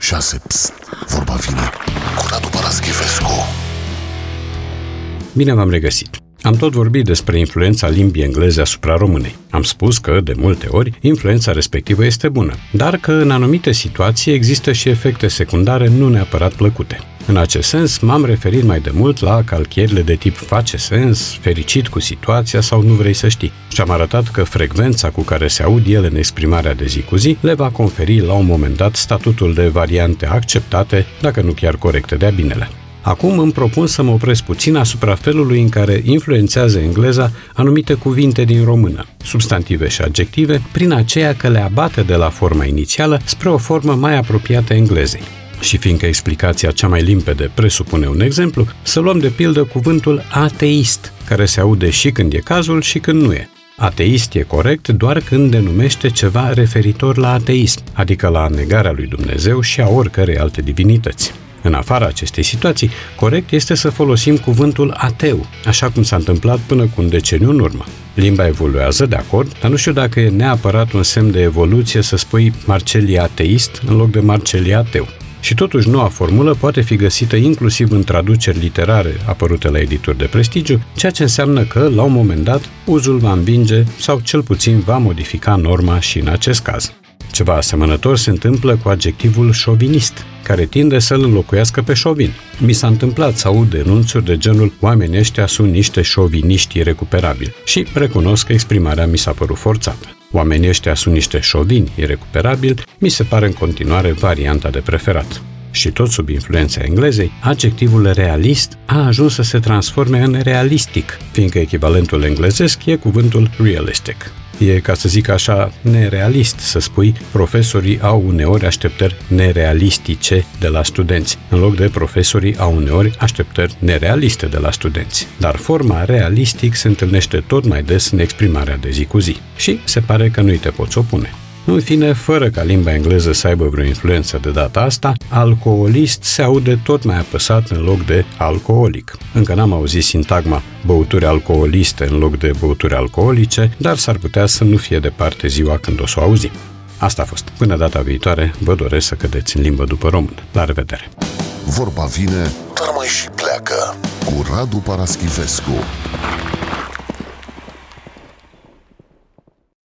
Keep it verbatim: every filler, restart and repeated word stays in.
șase. Psst, vorba vine cu Radu Paraschivescu. Bine v-am regăsit! Am tot vorbit despre influența limbii engleze asupra românei. Am spus că, de multe ori, influența respectivă este bună, dar că în anumite situații există și efecte secundare nu neapărat plăcute. În acest sens, m-am referit mai de mult la calchierile de tip face sens, fericit cu situația sau nu vrei să știi. Și am arătat că frecvența cu care se aud ele în exprimarea de zi cu zi le va conferi la un moment dat statutul de variante acceptate, dacă nu chiar corecte de-a binele. Acum îmi propun să mă opresc puțin asupra felului în care influențează engleza anumite cuvinte din română, substantive și adjective, prin aceea că le abate de la forma inițială spre o formă mai apropiată englezei. Și fiindcă explicația cea mai limpede presupune un exemplu, să luăm de pildă cuvântul ateist, care se aude și când e cazul și când nu e. Ateist e corect doar când denumește ceva referitor la ateism, adică la negarea lui Dumnezeu și a oricărei alte divinități. În afara acestei situații, corect este să folosim cuvântul ateu, așa cum s-a întâmplat până cu un deceniu în urmă. Limba evoluează, de acord, dar nu știu dacă e neapărat un semn de evoluție să spui Marcel e ateist în loc de Marcel e ateu. Și totuși noua formulă poate fi găsită inclusiv în traduceri literare apărute la edituri de prestigiu, ceea ce înseamnă că, la un moment dat, uzul va învinge sau cel puțin va modifica norma și în acest caz. Ceva asemănător se întâmplă cu adjectivul șovinist, care tinde să-l înlocuiască pe șovin. Mi s-a întâmplat să aud denunțuri de genul oamenii ăștia sunt niște șoviniști irecuperabili și recunosc că exprimarea mi s-a părut forțată. Oamenii ăștia sunt niște șovini irecuperabili, mi se pare în continuare varianta de preferat. Și tot sub influența englezei, adjectivul realist a ajuns să se transforme în realistic, fiindcă echivalentul englezesc e cuvântul realistic. E, ca să zic așa, nerealist să spui profesorii au uneori așteptări nerealistice de la studenți, în loc de profesorii au uneori așteptări nerealiste de la studenți. Dar forma realistic se întâlnește tot mai des în exprimarea de zi cu zi și se pare că nu-i te poți opune. În fine, fără ca limba engleză să aibă vreo influență de data asta, alcoolist se aude tot mai apăsat în loc de alcoolic. Încă n-am auzit sintagma băuturi alcooliste în loc de băuturi alcoolice, dar s-ar putea să nu fie departe ziua când o să o auzim. Asta a fost. Până data viitoare, vă doresc să cădeți în limbă după română. La revedere! Vorba vine, dar mai și pleacă cu Radu Paraschivescu.